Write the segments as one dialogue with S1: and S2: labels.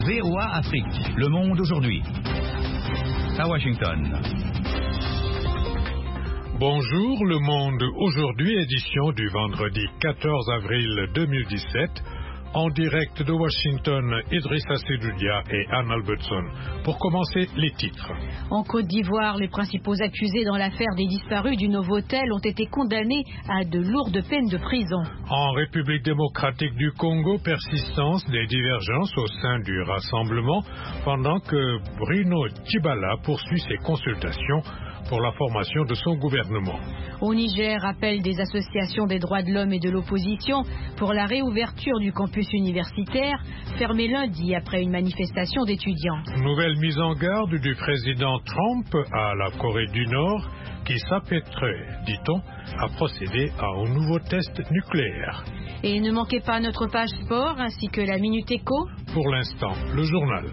S1: VOA Afrique, le monde aujourd'hui. À Washington.
S2: Bonjour, le monde aujourd'hui, édition du vendredi 14 avril 2017. En direct de Washington, Idrissa Sedoudia et Anne Albertson. Pour commencer, les titres.
S3: En Côte d'Ivoire, les principaux accusés dans l'affaire des disparus du Novotel ont été condamnés à de lourdes peines de prison.
S2: En République démocratique du Congo, persistance des divergences au sein du Rassemblement, pendant que Bruno Tshibala poursuit ses consultations pour la formation de son gouvernement.
S3: Au Niger, appel des associations des droits de l'homme et de l'opposition pour la réouverture du campus universitaire, fermé lundi après une manifestation d'étudiants.
S2: Nouvelle mise en garde du président Trump à la Corée du Nord, qui s'apprêterait, dit-on, à procéder à un nouveau test nucléaire.
S3: Et ne manquez pas notre page sport ainsi que la Minute Éco.
S2: Pour l'instant, le journal.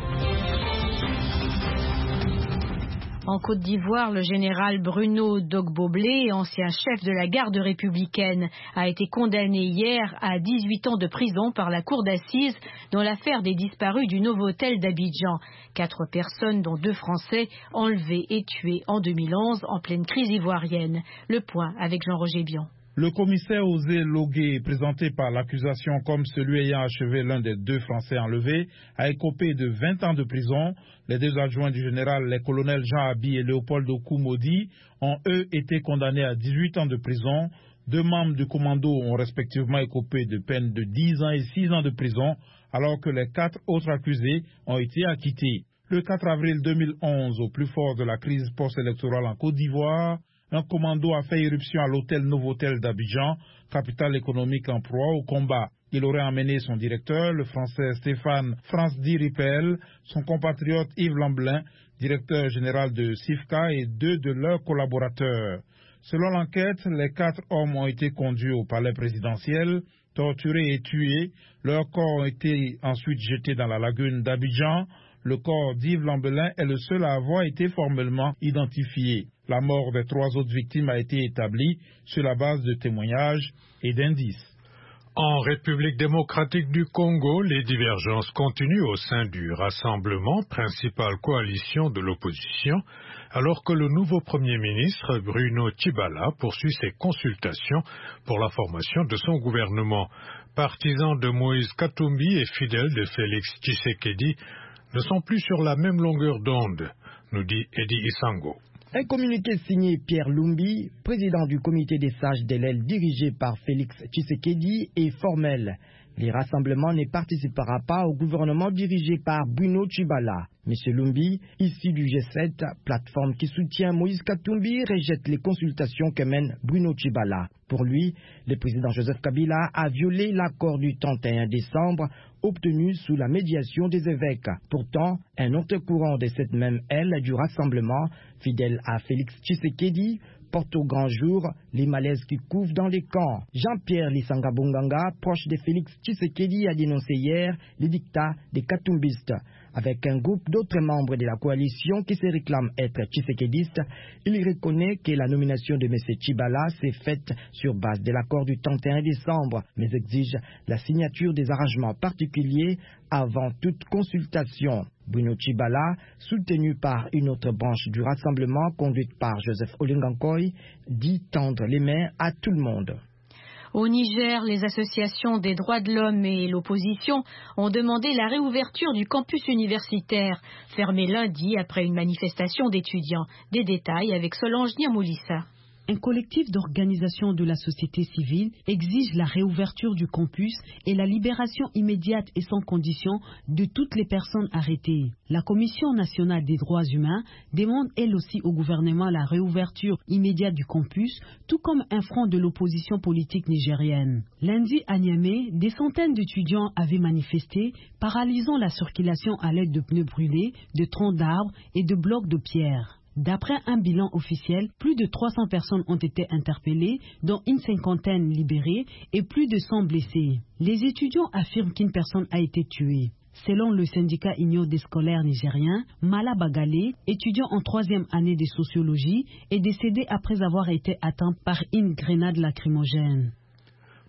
S3: En Côte d'Ivoire, le général Bruno Dogboblé, ancien chef de la garde républicaine, a été condamné hier à 18 ans de prison par la cour d'assises dans l'affaire des disparus du Novotel d'Abidjan. 4 personnes, dont 2 Français, enlevées et tuées en 2011 en pleine crise ivoirienne. Le point avec Jean-Roger Bion.
S4: Le commissaire Osé Logué, présenté par l'accusation comme celui ayant achevé l'un des 2 Français enlevés, a écopé de 20 ans de prison. Les 2 adjoints du général, les colonels Jean Abi et Léopold Okoumodi, ont eux été condamnés à 18 ans de prison. 2 membres du commando ont respectivement écopé de peines de 10 ans et 6 ans de prison, alors que les 4 autres accusés ont été acquittés. Le 4 avril 2011, au plus fort de la crise post-électorale en Côte d'Ivoire, un commando a fait irruption à l'hôtel Novotel d'Abidjan, capitale économique en proie au combat. Il aurait emmené son directeur, le français Stéphane Franz-Di-Ripel, son compatriote Yves Lamblin, directeur général de SIFCA, et 2 de leurs collaborateurs. Selon l'enquête, les 4 hommes ont été conduits au palais présidentiel, torturés et tués. Leurs corps ont été ensuite jetés dans la lagune d'Abidjan. Le corps d'Yves Lamblin est le seul à avoir été formellement identifié. La mort des 3 autres victimes a été établie sur la base de témoignages et d'indices.
S2: En République démocratique du Congo, les divergences continuent au sein du Rassemblement, principale coalition de l'opposition, alors que le nouveau Premier ministre, Bruno Tshibala, poursuit ses consultations pour la formation de son gouvernement. Partisans de Moïse Katumbi et fidèles de Félix Tshisekedi ne sont plus sur la même longueur d'onde, nous dit Eddie Isango.
S5: Un communiqué signé Pierre Lumbi, président du comité des sages de l'aile dirigé par Félix Tshisekedi, est formel. Les rassemblements ne participera pas au gouvernement dirigé par Bruno Tshibala. M. Lumbi, issu du G7, plateforme qui soutient Moïse Katumbi, rejette les consultations que mène Bruno Tshibala. Pour lui, le président Joseph Kabila a violé l'accord du 31 décembre obtenu sous la médiation des évêques. Pourtant, un autre courant de cette même aile du rassemblement, fidèle à Félix Tshisekedi, porte au grand jour les malaises qui couvent dans les camps. Jean-Pierre Lisanga-Bonganga, proche de Félix Tshisekedi, a dénoncé hier les dictats des Katumbistes. Avec un groupe d'autres membres de la coalition qui se réclament être tshisekédistes, il reconnaît que la nomination de M. Tshibala s'est faite sur base de l'accord du 31 décembre, mais exige la signature des arrangements particuliers avant toute consultation. Bruno Tshibala, soutenu par une autre branche du Rassemblement conduite par Joseph Olengankoy, dit tendre les mains à tout le monde.
S3: Au Niger, les associations des droits de l'homme et l'opposition ont demandé la réouverture du campus universitaire, fermé lundi après une manifestation d'étudiants. Des détails avec Solange Niamoulissa.
S6: Un collectif d'organisations de la société civile exige la réouverture du campus et la libération immédiate et sans condition de toutes les personnes arrêtées. La Commission nationale des droits humains demande elle aussi au gouvernement la réouverture immédiate du campus, tout comme un front de l'opposition politique nigérienne. Lundi à Niamey, des centaines d'étudiants avaient manifesté, paralysant la circulation à l'aide de pneus brûlés, de troncs d'arbres et de blocs de pierre. D'après un bilan officiel, plus de 300 personnes ont été interpellées, dont une 50aine libérées et plus de 100 blessés. Les étudiants affirment qu'une personne a été tuée. Selon le syndicat Union des scolaires nigériens, Mala Bagale, étudiant en 3e année de sociologie, est décédé après avoir été atteint par une grenade lacrymogène.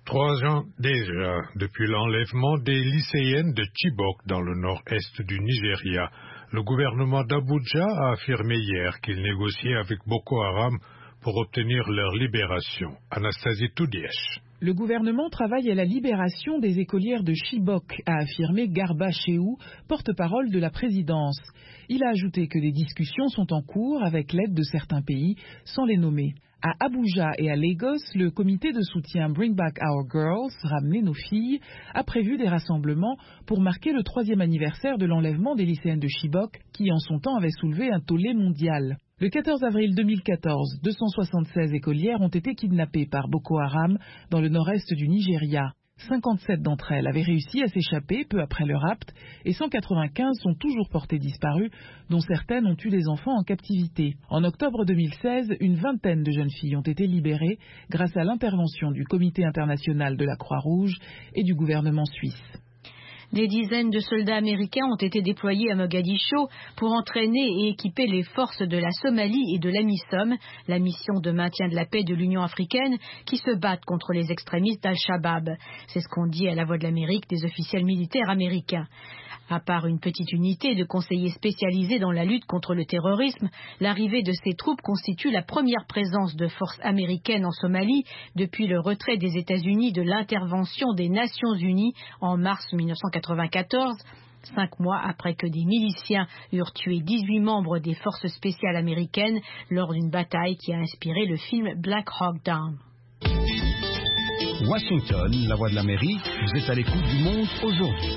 S2: 3 ans déjà depuis l'enlèvement des lycéennes de Chibok dans le nord-est du Nigeria, le gouvernement d'Abuja a affirmé hier qu'il négociait avec Boko Haram pour obtenir leur libération. Anastasie Toudièche.
S7: Le gouvernement travaille à la libération des écolières de Chibok, a affirmé Garba Shehu, porte-parole de la présidence. Il a ajouté que des discussions sont en cours avec l'aide de certains pays, sans les nommer. À Abuja et à Lagos, le comité de soutien Bring Back Our Girls, ramener nos filles, a prévu des rassemblements pour marquer le 3e anniversaire de l'enlèvement des lycéennes de Chibok, qui en son temps avaient soulevé un tollé mondial. Le 14 avril 2014, 276 écolières ont été kidnappées par Boko Haram dans le nord-est du Nigeria. 57 d'entre elles avaient réussi à s'échapper peu après le rapt et 195 sont toujours portées disparues, dont certaines ont eu des enfants en captivité. En octobre 2016, une vingtaine de jeunes filles ont été libérées grâce à l'intervention du Comité international de la Croix-Rouge et du gouvernement suisse.
S3: Des dizaines de soldats américains ont été déployés à Mogadiscio pour entraîner et équiper les forces de la Somalie et de l'AMISOM, la mission de maintien de la paix de l'Union africaine, qui se battent contre les extrémistes d'Al-Shabaab. C'est ce qu'ont dit à la Voix de l'Amérique des officiels militaires américains. À part une petite unité de conseillers spécialisés dans la lutte contre le terrorisme, l'arrivée de ces troupes constitue la première présence de forces américaines en Somalie depuis le retrait des États-Unis de l'intervention des Nations Unies en mars 1994, 5 mois après que des miliciens eurent tué 18 membres des forces spéciales américaines lors d'une bataille qui a inspiré le film Black Hawk Down.
S1: Washington, la Voix de l'Amérique, vous êtes à l'écoute du monde aujourd'hui.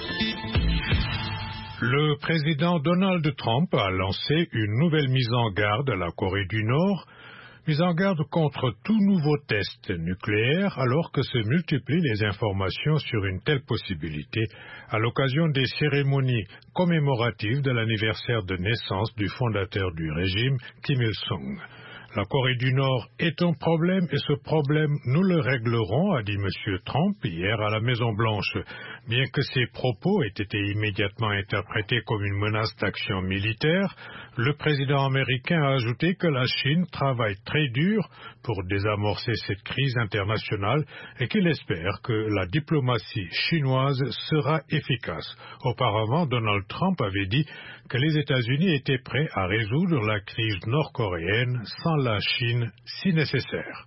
S2: Le président Donald Trump a lancé une nouvelle mise en garde à la Corée du Nord, mise en garde contre tout nouveau test nucléaire alors que se multiplient les informations sur une telle possibilité à l'occasion des cérémonies commémoratives de l'anniversaire de naissance du fondateur du régime, Kim Il-sung. La Corée du Nord est un problème et ce problème, nous le réglerons, a dit M. Trump hier à la Maison-Blanche. Bien que ses propos aient été immédiatement interprétés comme une menace d'action militaire, le président américain a ajouté que la Chine travaille très dur pour désamorcer cette crise internationale et qu'il espère que la diplomatie chinoise sera efficace. Auparavant, Donald Trump avait dit que les États-Unis étaient prêts à résoudre la crise nord-coréenne sans la Chine si nécessaire.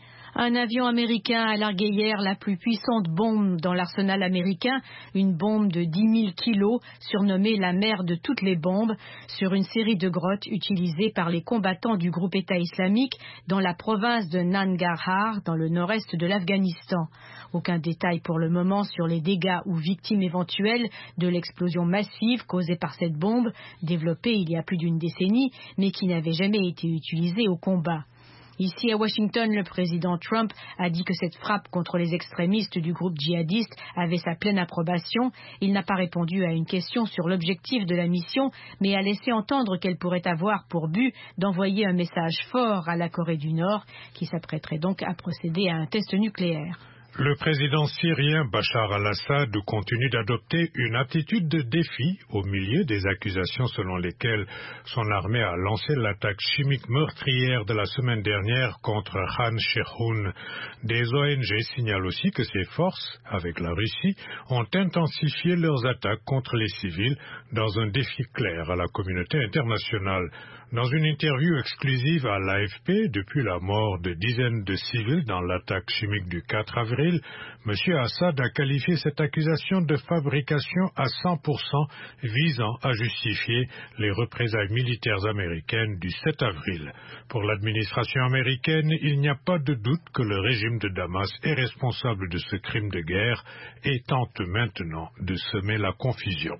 S3: Un avion américain a largué hier la plus puissante bombe dans l'arsenal américain, une bombe de 10 000 kilos, surnommée la mère de toutes les bombes, sur une série de grottes utilisées par les combattants du groupe État islamique dans la province de Nangarhar, dans le nord-est de l'Afghanistan. Aucun détail pour le moment sur les dégâts ou victimes éventuelles de l'explosion massive causée par cette bombe, développée il y a plus d'une décennie, mais qui n'avait jamais été utilisée au combat. Ici à Washington, le président Trump a dit que cette frappe contre les extrémistes du groupe djihadiste avait sa pleine approbation. Il n'a pas répondu à une question sur l'objectif de la mission, mais a laissé entendre qu'elle pourrait avoir pour but d'envoyer un message fort à la Corée du Nord, qui s'apprêterait donc à procéder à un test nucléaire.
S2: Le président syrien Bachar al-Assad continue d'adopter une attitude de défi au milieu des accusations selon lesquelles son armée a lancé l'attaque chimique meurtrière de la semaine dernière contre Khan Sheikhoun. Des ONG signalent aussi que ces forces, avec la Russie, ont intensifié leurs attaques contre les civils dans un défi clair à la communauté internationale. Dans une interview exclusive à l'AFP depuis la mort de dizaines de civils dans l'attaque chimique du 4 avril, M. Assad a qualifié cette accusation de fabrication à 100% visant à justifier les représailles militaires américaines du 7 avril. Pour l'administration américaine, il n'y a pas de doute que le régime de Damas est responsable de ce crime de guerre et tente maintenant de semer la confusion.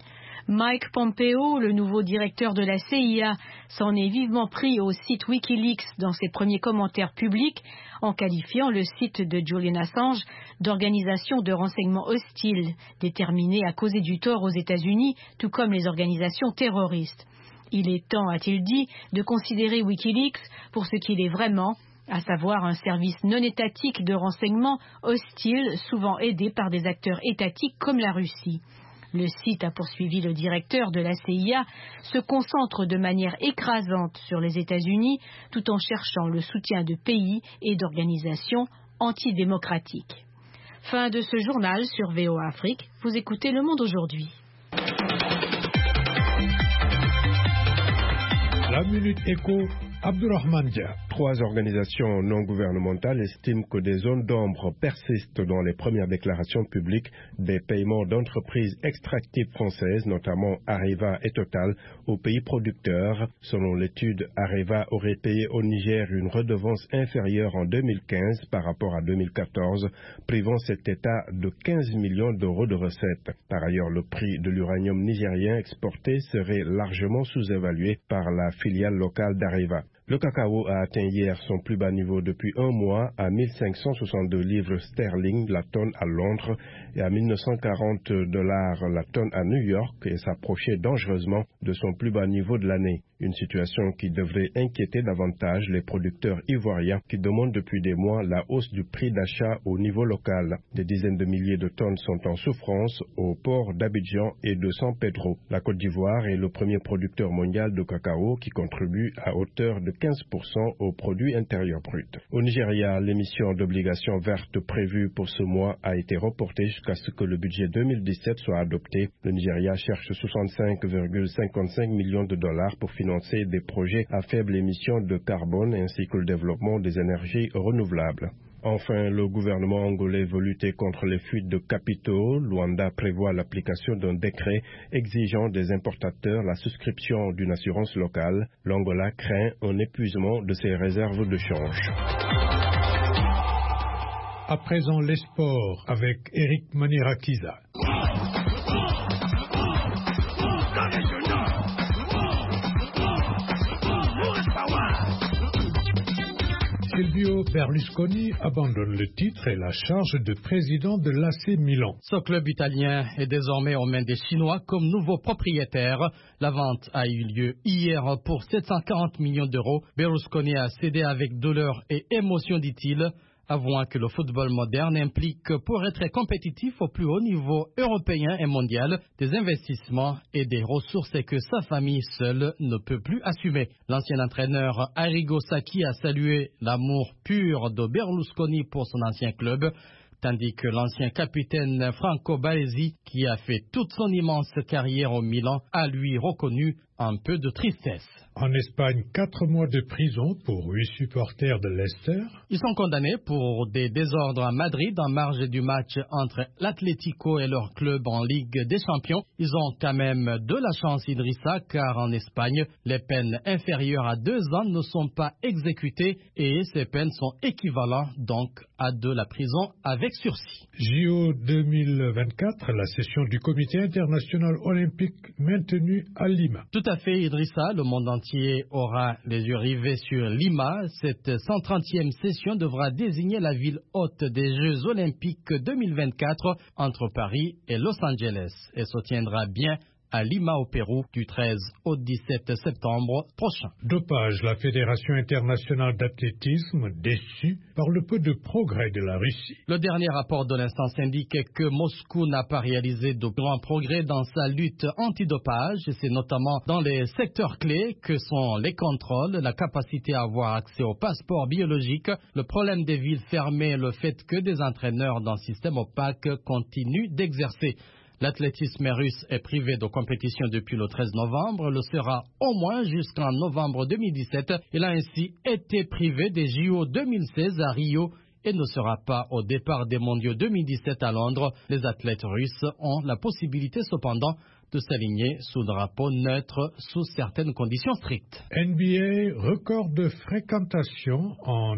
S3: Mike Pompeo, le nouveau directeur de la CIA, s'en est vivement pris au site Wikileaks dans ses premiers commentaires publics en qualifiant le site de Julian Assange d'organisation de renseignement hostile, déterminée à causer du tort aux États-Unis, tout comme les organisations terroristes. Il est temps, a-t-il dit, de considérer Wikileaks pour ce qu'il est vraiment, à savoir un service non étatique de renseignement hostile, souvent aidé par des acteurs étatiques comme la Russie. Le site, a poursuivi le directeur de la CIA, se concentre de manière écrasante sur les États-Unis tout en cherchant le soutien de pays et d'organisations antidémocratiques. Fin de ce journal sur VOA Afrique. Vous écoutez Le Monde aujourd'hui.
S2: La Minute Éco, Abdurrahman Dia.
S8: 3 organisations non gouvernementales estiment que des zones d'ombre persistent dans les premières déclarations publiques des paiements d'entreprises extractives françaises, notamment Areva et Total, aux pays producteurs. Selon l'étude, Areva aurait payé au Niger une redevance inférieure en 2015 par rapport à 2014, privant cet État de 15 millions d'euros de recettes. Par ailleurs, le prix de l'uranium nigérien exporté serait largement sous-évalué par la filiale locale d'Areva. Le cacao a atteint hier son plus bas niveau depuis un mois à 1562 livres sterling la tonne à Londres et à 1940 $ la tonne à New York et s'approchait dangereusement de son plus bas niveau de l'année. Une situation qui devrait inquiéter davantage les producteurs ivoiriens qui demandent depuis des mois la hausse du prix d'achat au niveau local. Des dizaines de milliers de tonnes sont en souffrance aux ports d'Abidjan et de San Pedro. La Côte d'Ivoire est le premier producteur mondial de cacao qui contribue à hauteur de 15% au produit intérieur brut. Au Nigeria, l'émission d'obligations vertes prévue pour ce mois a été reportée jusqu'à ce que le budget 2017 soit adopté. Le Nigeria cherche 65,55 millions de dollars pour financer des projets à faible émission de carbone ainsi que le développement des énergies renouvelables. Enfin, le gouvernement angolais veut lutter contre les fuites de capitaux. Luanda prévoit l'application d'un décret exigeant des importateurs la souscription d'une assurance locale. L'Angola craint un épuisement de ses réserves de change.
S2: À présent, les sports avec Eric Manirakiza. Silvio Berlusconi abandonne le titre et la charge de président de l'AC Milan.
S9: Ce club italien est désormais aux mains des Chinois comme nouveau propriétaire. La vente a eu lieu hier pour 740 millions d'euros. Berlusconi a cédé avec douleur et émotion, dit-il, avouant que le football moderne implique, pour être compétitif au plus haut niveau européen et mondial, des investissements et des ressources que sa famille seule ne peut plus assumer. L'ancien entraîneur Arrigo Sacchi a salué l'amour pur de Berlusconi pour son ancien club, tandis que l'ancien capitaine Franco Baresi, qui a fait toute son immense carrière au Milan, a lui reconnu un peu de tristesse.
S2: En Espagne, 4 mois de prison pour 8 supporters de Leicester.
S9: Ils sont condamnés pour des désordres à Madrid en marge du match entre l'Atlético et leur club en Ligue des Champions. Ils ont quand même de la chance, Idrissa, car en Espagne, les peines inférieures à 2 ans ne sont pas exécutées et ces peines sont équivalentes donc à de la prison avec sursis.
S2: JO 2024, la session du Comité international olympique maintenue à Lima.
S9: Tout à fait, Idrissa, le monde entier aura les yeux rivés sur Lima. Cette 130e session devra désigner la ville hôte des Jeux olympiques 2024 entre Paris et Los Angeles et se tiendra bien à Lima au Pérou du 13 au 17 septembre prochain.
S2: Dopage, la Fédération internationale d'athlétisme déçue par le peu de progrès de la Russie.
S9: Le dernier rapport de l'instance indique que Moscou n'a pas réalisé de grands progrès dans sa lutte antidopage. C'est notamment dans les secteurs clés que sont les contrôles, la capacité à avoir accès au passeport biologique, le problème des villes fermées et le fait que des entraîneurs d'un système opaque continuent d'exercer. L'athlétisme russe est privé de compétition depuis le 13 novembre, le sera au moins jusqu'en novembre 2017. Il a ainsi été privé des JO 2016 à Rio et ne sera pas au départ des mondiaux 2017 à Londres. Les athlètes russes ont la possibilité cependant de s'aligner sous drapeau neutre sous certaines conditions strictes.
S2: NBA, record de fréquentation en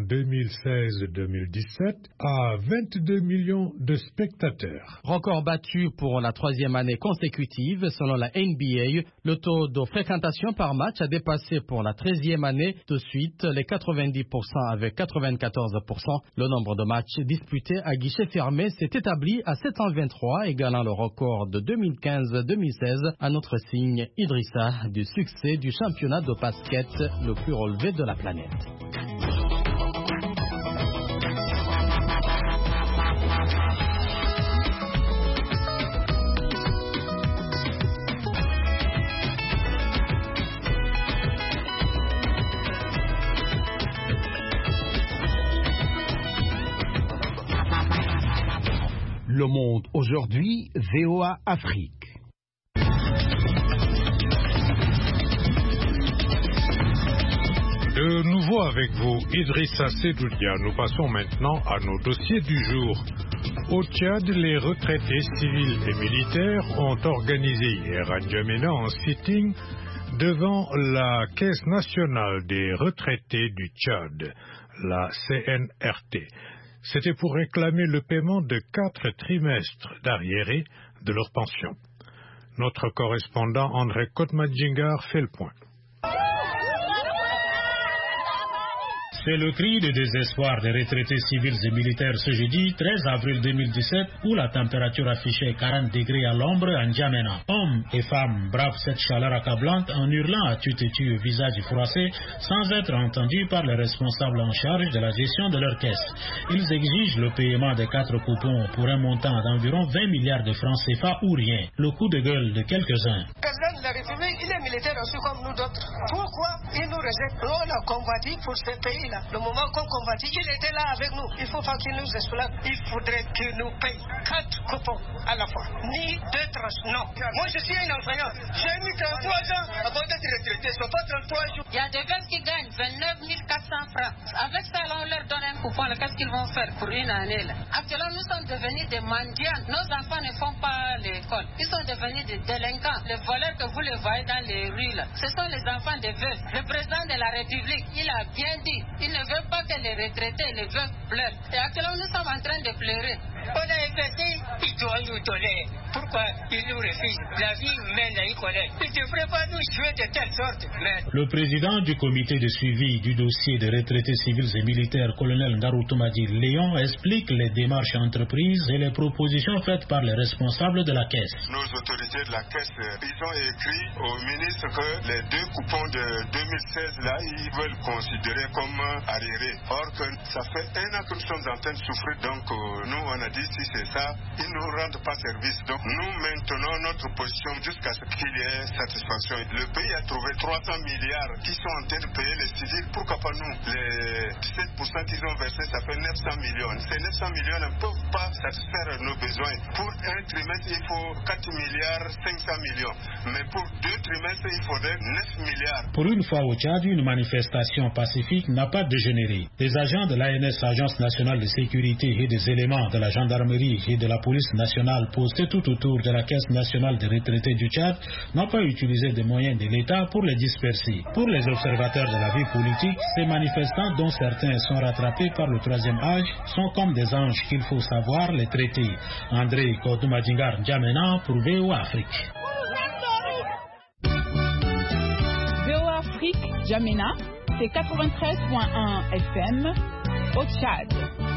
S2: 2016-2017 à 22 millions de spectateurs.
S9: Record battu pour la 3e année consécutive. Selon la NBA, le taux de fréquentation par match a dépassé pour la 13e année de suite les 90% avec 94%. Le nombre de matchs disputés à guichet fermé s'est établi à 723, égalant le record de 2015-2016. Un autre signe, Idrissa, du succès du championnat de basket le plus relevé de la planète.
S10: Le Monde aujourd'hui, VOA Afrique.
S2: De nouveau avec vous, Idrissa Sedoudia. Nous passons maintenant à nos dossiers du jour. Au Tchad, les retraités civils et militaires ont organisé hier à N'Djamena un sitting devant la Caisse nationale des retraités du Tchad, la CNRT. C'était pour réclamer le paiement de 4 trimestres d'arriérés de leur pension. Notre correspondant André Kotmadjingar fait le point.
S11: C'est le cri de désespoir des retraités civils et militaires ce jeudi 13 avril 2017 où la température affichait 40 degrés à l'ombre à N'Djamena. Hommes et femmes bravent cette chaleur accablante en hurlant à tue-tête, visage froissé, sans être entendus par les responsables en charge de la gestion de leur caisse. Ils exigent le paiement des 4 coupons pour un montant d'environ 20 milliards de francs CFA ou rien. Le coup de gueule de quelques-uns.
S12: Le président de la République, il est militaire aussi comme nous d'autres. Pourquoi il nous rejette? Nous, on a combattu pour ce pays-là. Le moment qu'on combattit, il était là avec nous. Il faut pas qu'il nous explose. Il faudrait qu'il nous paye 4 coupons à la fois. Ni 2 tranches, non. Moi, je suis un enseignant. J'ai mis 33 ans avant d'être retraité. Ce sont pas 33 jours. Il y a des gars qui gagnent 29 400 francs. Avec ça, on leur donne un coupon. Qu'est-ce qu'ils vont faire pour une année là? Actuellement, nous sommes devenus des mendiants. Nos enfants ne font pas l'école. Ils sont devenus des délinquants. Les voleurs que vous les voyez dans les rues là, ce sont les enfants des veufs. Le président de la République, il a bien dit. Il ne veut pas que les retraités, les veufs pleurent. Et actuellement, nous sommes en train de pleurer. On a investi, il doit nous donner. Pourquoi il nous refuse? La vie humaine, il connaît. Il ne devrait pas nous jouer de telle sorte. Mais...
S11: Le président du comité de suivi du dossier des retraités civils et militaires, colonel Ngaroutoumadi Léon, explique les démarches entreprises et les propositions faites par les responsables de la caisse.
S13: Nos autorités de la caisse, ils ont écrit au ministre que les 2 coupons de 2016 là, ils veulent considérer comme arriérés. Or que ça fait 1 an que nous sommes en train de souffrir, donc nous on a dit si c'est ça, ils ne nous rendent pas service. Donc nous maintenons notre position jusqu'à ce qu'il y ait satisfaction. Le pays a trouvé 300 milliards qui sont en train de payer les civils. Pourquoi pas nous? Les 17% qu'ils ont versé, ça fait 900 millions. Ces 900 millions ne peuvent pas satisfaire nos besoins. Pour un trimestre, il faut 4 milliards 500 millions. Mais pour 2 trimestres, il faudrait 9 milliards.
S11: Pour une fois au Tchad, une manifestation pacifique n'a pas dégénéré. Les agents de l'ANS, Agence nationale de sécurité, et des éléments de la gendarmerie et de la police nationale postés tout autour de la Caisse nationale des retraités du Tchad n'ont pas utilisé des moyens de l'État pour les disperser. Pour les observateurs de la vie politique, ces manifestants, dont certains sont rattrapés par le 3e âge, sont comme des anges qu'il faut savoir les traiter. André Kotmadjingar N'Djamena pour VOA Afrique.
S7: VOA Afrique, N'Djamena, c'est 93.1 FM au Tchad.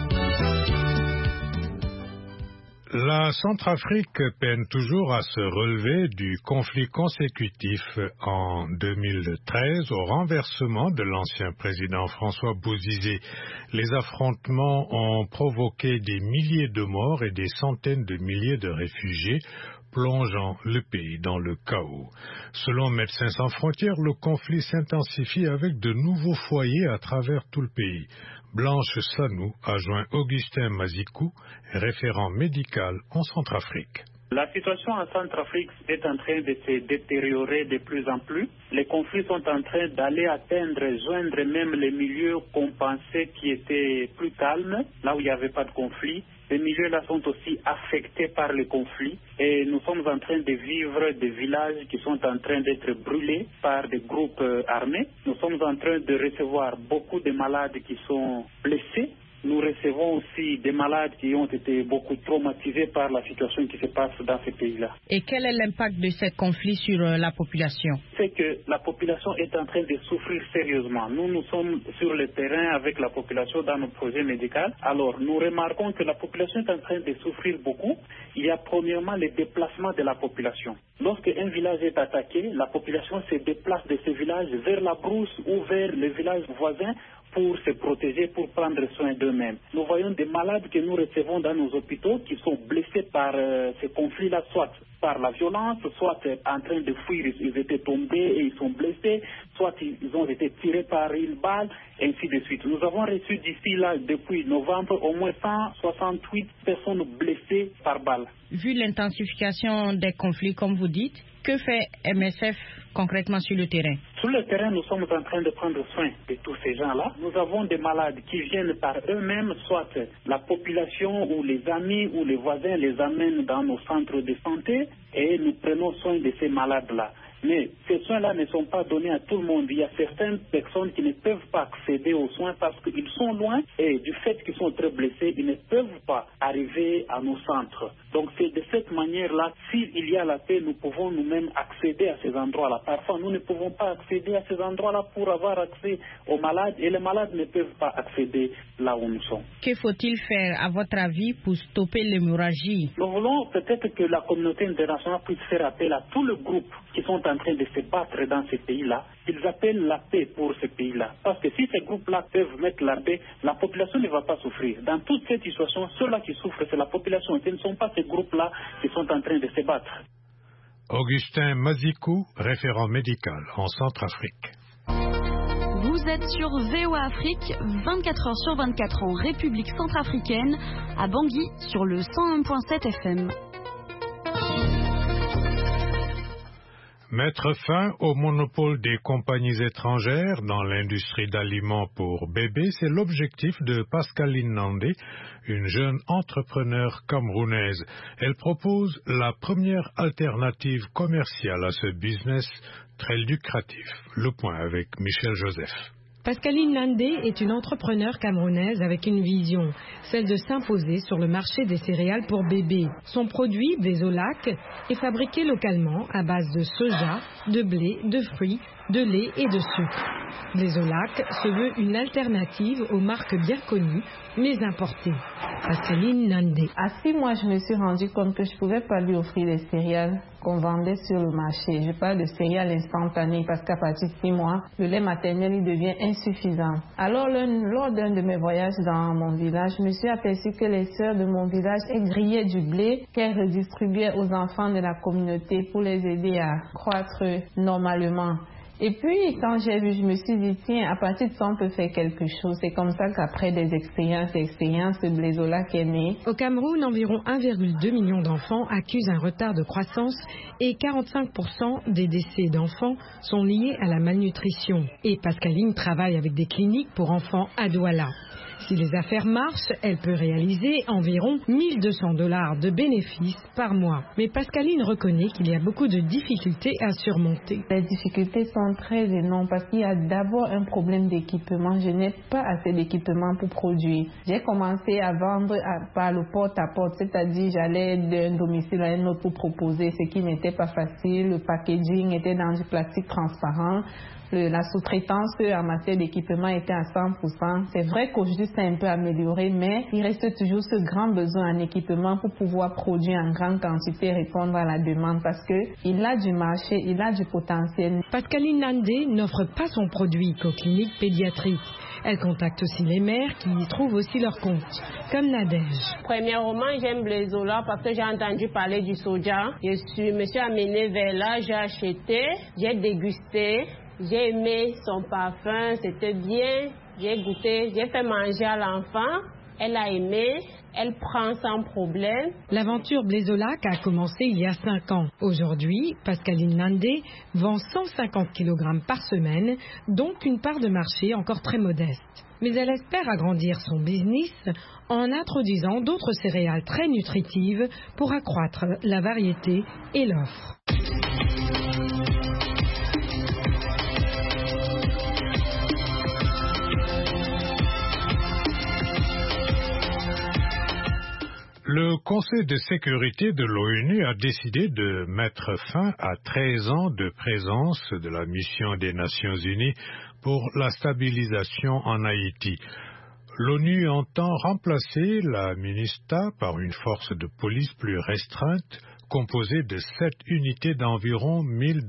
S2: La Centrafrique peine toujours à se relever du conflit consécutif en 2013 au renversement de l'ancien président François Bozizé. Les affrontements ont provoqué des milliers de morts et des centaines de milliers de réfugiés, plongeant le pays dans le chaos. Selon Médecins sans frontières, le conflit s'intensifie avec de nouveaux foyers à travers tout le pays. Blanche Sanou a joint Augustin Mazikou, référent médical en Centrafrique.
S14: La situation en Centrafrique est en train de se détériorer de plus en plus. Les conflits sont en train d'aller joindre même les milieux qu'on pensait qui étaient plus calmes, là où il n'y avait pas de conflit. Ces milieux-là sont aussi affectés par les conflits et nous sommes en train de vivre des villages qui sont en train d'être brûlés par des groupes armés. Nous sommes en train de recevoir beaucoup de malades qui sont blessés. Nous recevons aussi des malades qui ont été beaucoup traumatisés par la situation qui se passe dans ces pays-là.
S15: Et quel est l'impact de ces conflits sur la population?
S14: C'est que la population est en train de souffrir sérieusement. Nous sommes sur le terrain avec la population dans nos projets médicaux. Alors, nous remarquons que la population est en train de souffrir beaucoup. Il y a premièrement les déplacements de la population. Lorsque un village est attaqué, la population se déplace de ce village vers la brousse ou vers les villages voisins pour se protéger, pour prendre soin d'eux-mêmes. Nous voyons des malades que nous recevons dans nos hôpitaux qui sont blessés par ces conflits-là, soit par la violence, soit en train de fuir, ils étaient tombés et ils sont blessés, soit ils ont été tirés par une balle, ainsi de suite. Nous avons reçu d'ici là, depuis novembre, au moins 168 personnes blessées par balle.
S15: Vu l'intensification des conflits, comme vous dites, que fait MSF concrètement sur le terrain?
S14: Sur le terrain, nous sommes en train de prendre soin de tous ces gens-là. Nous avons des malades qui viennent par eux-mêmes, soit la population ou les amis ou les voisins les amènent dans nos centres de santé et nous prenons soin de ces malades-là. Mais ces soins-là ne sont pas donnés à tout le monde. Il y a certaines personnes qui ne peuvent pas accéder aux soins parce qu'ils sont loin et du fait qu'ils sont très blessés, ils ne peuvent pas arriver à nos centres. Donc c'est de cette manière-là, s'il y a la paix, nous pouvons nous-mêmes accéder à ces endroits-là. Parfois, nous ne pouvons pas accéder à ces endroits-là pour avoir accès aux malades et les malades ne peuvent pas accéder là où nous sommes.
S15: Que faut-il faire, à votre avis, pour stopper l'hémorragie?
S14: Nous voulons peut-être que la communauté internationale puisse faire appel à tous les groupes qui sont en train de se battre dans ces pays-là. Ils appellent la paix pour ces pays-là. Parce que si ces groupes-là peuvent mettre la paix, la population ne va pas souffrir. Dans toute cette situation, ceux-là qui souffrent, c'est la population. Ce ne sont pas ces groupes-là qui sont en train de se battre.
S2: Augustin Mazikou, référent médical en Centrafrique.
S16: Vous êtes sur VOA Afrique, 24 heures sur 24 en République centrafricaine, à Bangui sur le 101.7 FM.
S2: Mettre fin au monopole des compagnies étrangères dans l'industrie d'aliments pour bébés, c'est l'objectif de Pascaline Nandé, une jeune entrepreneure camerounaise. Elle propose la première alternative commerciale à ce business très lucratif. Le point avec Michel Joseph.
S17: Pascaline Nandé est une entrepreneure camerounaise avec une vision, celle de s'imposer sur le marché des céréales pour bébés. Son produit, Blésolac, est fabriqué localement à base de soja, de blé, de fruits, de lait et de sucre. Blésolac se veut une alternative aux marques bien connues, mais importées. Pascaline Nandé.
S18: À 6 mois, je me suis rendu compte que je ne pouvais pas lui offrir les céréales qu'on vendait sur le marché. Je parle de céréales instantanées parce qu'à partir de 6 mois, le lait maternel il devient insuffisant. Alors, lors d'un de mes voyages dans mon village, je me suis aperçu que les sœurs de mon village grillaient du blé qu'elles redistribuaient aux enfants de la communauté pour les aider à croître normalement. Et puis, quand j'ai vu, je me suis dit, tiens, à partir de ça, on peut faire quelque chose. C'est comme ça qu'après des expériences, le Blésolac est né.
S17: Au Cameroun, environ 1,2 million d'enfants accusent un retard de croissance et 45% des décès d'enfants sont liés à la malnutrition. Et Pascaline travaille avec des cliniques pour enfants à Douala. Si les affaires marchent, elle peut réaliser environ $1 200 de bénéfices par mois. Mais Pascaline reconnaît qu'il y a beaucoup de difficultés à surmonter.
S18: Les difficultés sont très énormes parce qu'il y a d'abord un problème d'équipement. Je n'ai pas assez d'équipement pour produire. J'ai commencé à vendre par le porte-à-porte, c'est-à-dire j'allais d'un domicile à un autre pour proposer, ce qui n'était pas facile. Le packaging était dans du plastique transparent. La sous-traitance en matière d'équipement était à 100%. C'est vrai qu'aujourd'hui, c'est un peu amélioré, mais il reste toujours ce grand besoin en équipement pour pouvoir produire en grande quantité et répondre à la demande parce qu'il a du marché, il a du potentiel.
S17: Pascaline Nandé n'offre pas son produit qu'aux cliniques pédiatriques. Elle contacte aussi les mères qui y trouvent aussi leur compte, comme Nadège.
S19: Premièrement, j'aime Blésolac parce que j'ai entendu parler du soja. Je me suis amenée vers là, j'ai acheté, j'ai dégusté. J'ai aimé son parfum, c'était bien. J'ai goûté, j'ai fait manger à l'enfant. Elle a aimé, elle prend sans problème.
S17: L'aventure Blésolac a commencé il y a 5 ans. Aujourd'hui, Pascaline Nandé vend 150 kg par semaine, donc une part de marché encore très modeste. Mais elle espère agrandir son business en introduisant d'autres céréales très nutritives pour accroître la variété et l'offre.
S2: Le Conseil de sécurité de l'ONU a décidé de mettre fin à 13 ans de présence de la mission des Nations Unies pour la stabilisation en Haïti. L'ONU entend remplacer la MINUSTAH par une force de police plus restreinte, composé de 7 unités d'environ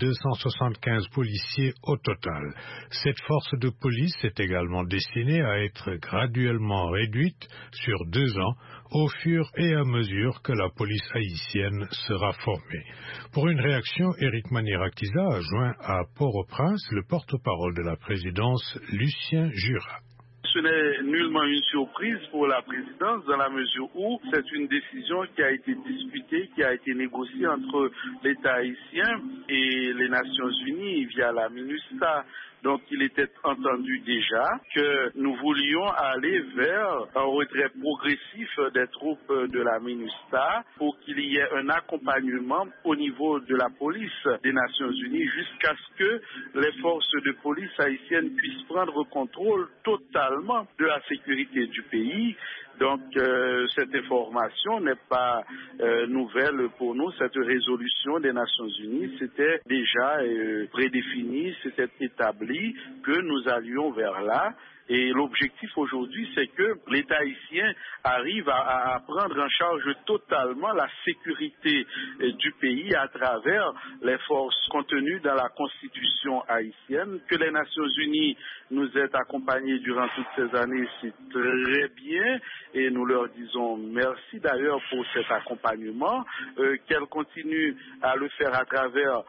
S2: 1275 policiers au total. Cette force de police est également destinée à être graduellement réduite sur 2 ans au fur et à mesure que la police haïtienne sera formée. Pour une réaction, Éric Manirakiza a joint à Port-au-Prince le porte-parole de la présidence, Lucien Jura.
S20: Ce n'est nullement une surprise pour la présidence dans la mesure où c'est une décision qui a été discutée, qui a été négociée entre l'État haïtien et les Nations Unies via la MINUSTAH. Donc il était entendu déjà que nous voulions aller vers un retrait progressif des troupes de la MINUSTAH pour qu'il y ait un accompagnement au niveau de la police des Nations Unies jusqu'à ce que les forces de police haïtiennes puissent prendre contrôle totalement de la sécurité du pays. Donc cette information n'est pas nouvelle pour nous. Cette résolution des Nations Unies, c'était déjà prédéfini, c'était établi que nous allions vers là. Et l'objectif aujourd'hui, c'est que l'État haïtien arrive à prendre en charge totalement la sécurité du pays à travers les forces contenues dans la Constitution haïtienne. Que les Nations Unies nous aient accompagnés durant toutes ces années, c'est très bien. Et nous leur disons merci d'ailleurs pour cet accompagnement. Qu'elles continuent à le faire à travers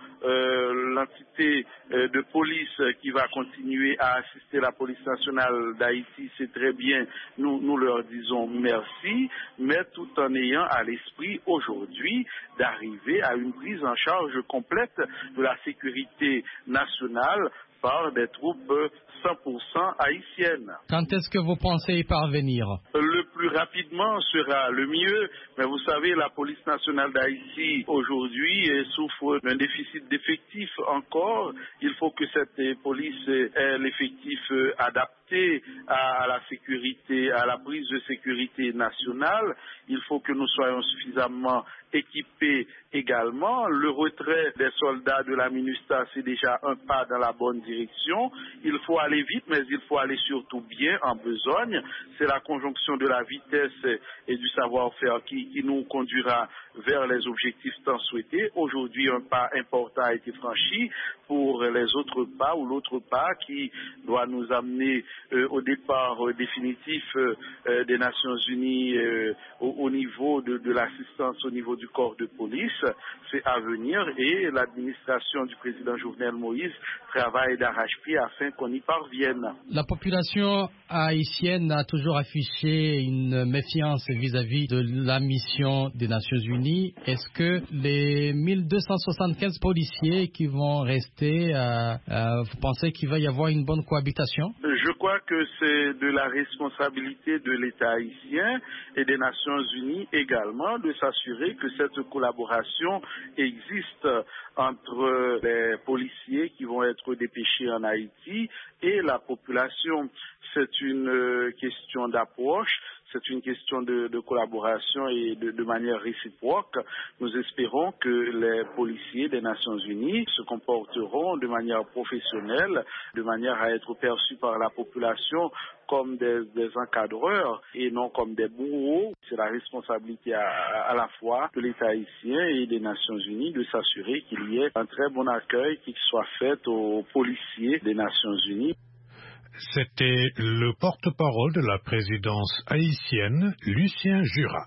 S20: l'entité de police qui va continuer à assister la police nationale d'Haïti, c'est très bien, nous leur disons merci, mais tout en ayant à l'esprit aujourd'hui d'arriver à une prise en charge complète de la sécurité nationale par des troupes 100% haïtiennes.
S9: Quand est-ce que vous pensez y parvenir?
S20: Le plus rapidement sera le mieux, mais vous savez, la police nationale d'Haïti aujourd'hui souffre d'un déficit d'effectifs encore. Il faut que cette police ait l'effectif adapté à la sécurité, à la prise de sécurité nationale. Il faut que nous soyons suffisamment équipés également. Le retrait des soldats de la MINUSTAH, c'est déjà un pas dans la bonne direction. Il faut aller vite, mais il faut aller surtout bien en besogne. C'est la conjonction de la vitesse et du savoir-faire qui nous conduira vers les objectifs tant souhaités. Aujourd'hui, un pas important a été franchi pour les autres pas ou l'autre pas qui doit nous amener au départ définitif des Nations Unies au niveau de l'assistance au niveau du corps de police. C'est à venir et l'administration du président Jovenel Moïse travaille d'arrache-pied afin qu'on y parvienne.
S9: La population haïtienne a toujours affiché une méfiance vis-à-vis de la mission des Nations Unies. Est-ce que les 1275 policiers qui vont rester, vous pensez qu'il va y avoir une bonne cohabitation?
S20: Je crois que c'est de la responsabilité de l'État haïtien et des Nations Unies également de s'assurer que cette collaboration existe entre les policiers qui vont être dépêchés en Haïti et la population. C'est une question d'approche, c'est une question de collaboration et de manière réciproque. Nous espérons que les policiers des Nations Unies se comporteront de manière professionnelle, de manière à être perçus par la population comme des encadreurs et non comme des bourreaux. C'est la responsabilité à la fois de l'État haïtien et des Nations Unies de s'assurer qu'il y ait un très bon accueil qui soit fait aux policiers des Nations Unies.
S2: C'était le porte-parole de la présidence haïtienne, Lucien Jura.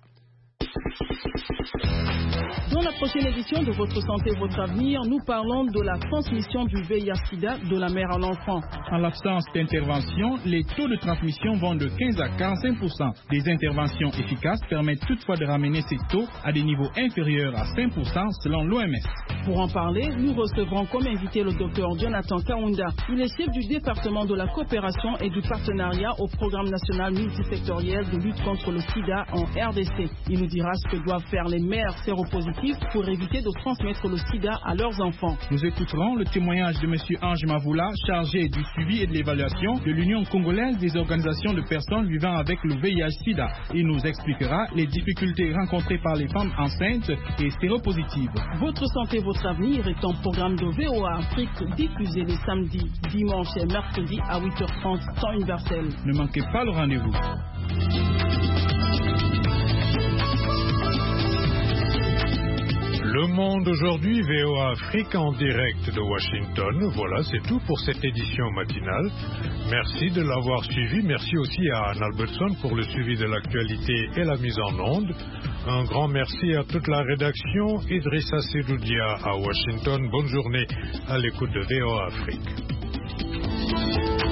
S21: Dans la prochaine édition de Votre Santé, Votre Avenir, nous parlons de la transmission du VIH/SIDA de la mère à l'enfant.
S4: En l'absence d'intervention, les taux de transmission vont de 15 à 45%. Des interventions efficaces permettent toutefois de ramener ces taux à des niveaux inférieurs à 5% selon l'OMS.
S21: Pour en parler, nous recevrons comme invité le Dr Jonathan Kaunda. Il est chef du département de la coopération et du partenariat au programme national multisectoriel de lutte contre le sida en RDC. Il nous dira ce que doivent faire les mères séropositives pour éviter de transmettre le sida à leurs enfants.
S4: Nous écouterons le témoignage de M. Ange Mavoula, chargé du suivi et de l'évaluation de l'Union congolaise des organisations de personnes vivant avec le VIH/SIDA. Il nous expliquera les difficultés rencontrées par les femmes enceintes et séropositives.
S21: Votre santé, votre avenir est un programme de VOA Afrique diffusé les samedis, dimanches et mercredis à 8h30 temps universel.
S4: Ne manquez pas le rendez-vous.
S2: Le Le Monde aujourd'hui, VOA Afrique en direct de Washington. Voilà, c'est tout pour cette édition matinale. Merci de l'avoir suivi. Merci aussi à Anne Albertson pour le suivi de l'actualité et la mise en onde. Un grand merci à toute la rédaction. Idrissa Sedoudia à Washington. Bonne journée à l'écoute de VOA Afrique.